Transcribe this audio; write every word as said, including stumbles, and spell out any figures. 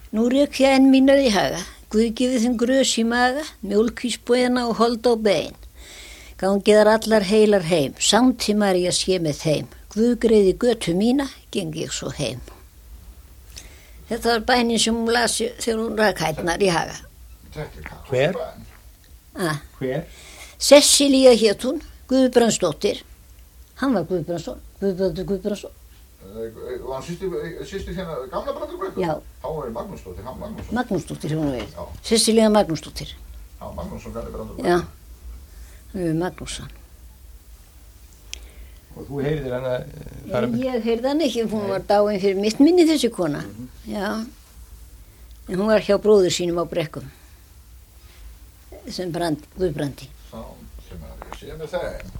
Nú rek ég enn mínar í haga, Guð gefið þeim grös í maga, mjólk í spóina og hold á bein. Gangiðar allar heilar heim, samtímar ég sé með þeim, Guð greiði götu mína, geng ég svo heim. Þetta var bænin sem hún lasi þegar hún rak hætnar í haga. Hver? Ah. Hver? Sessilía hét hún, Guðbrandsdóttir. Hann var Guðbrandsson, Guðbrandur Guðbrandsson. Var hann sýstir hérna gamla Brandur? Já. Hann var Magnúsdóttir, hann Magnússon. Magnúsdóttir hún við. Sessilía Magnúsdóttir. Hann Magnússon gamli Brandur. Já, hann var Magnússon. Og þú heyrðir hana fara með? Ég heyrði hann ekki, hún var dáin fyrir mitt minni þessi kona. Mm-hmm. Já, en hún var hjá bróður sínum á Brekkum, sem brand, Guðbrandi. Sá, sem er að ég sé með þeim.